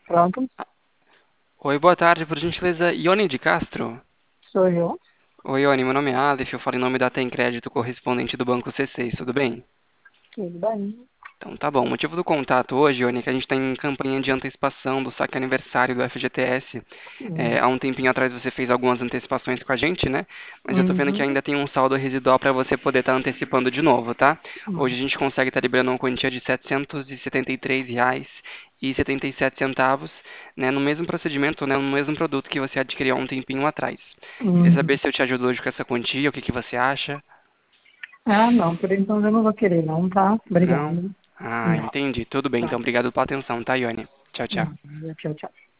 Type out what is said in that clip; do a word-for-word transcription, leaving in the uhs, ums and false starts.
Pronto, Oi, boa tarde, por gentileza, Ione de Castro. sou eu. Oi, Ione, meu nome é Aleph, eu falo em nome da Tem Crédito correspondente do Banco C seis, tudo bem? Tudo bem? Então tá bom, o motivo do contato hoje, Ione, é que a gente está em campanha de antecipação do saque aniversário do F G T S. É, Hum. há um tempinho atrás você fez algumas antecipações com a gente, né? Mas eu tô vendo que Uhum. ainda tem um saldo residual para você poder estar antecipando de novo, tá? Hoje Hum. a gente consegue estar liberando uma quantia de setecentos e setenta e três reais e setenta e sete centavos, né, no mesmo procedimento, né, no mesmo produto que você adquiriu há um tempinho atrás. Queria saber Uhum. se eu te ajudo hoje com essa quantia, o que que você acha? Ah, não, por enquanto eu não vou querer não, tá? Não? Obrigado. Ah, Não, entendi. Tudo bem, tá. então obrigado pela atenção, tá, Ione? Tchau, tchau. Não, tchau, tchau.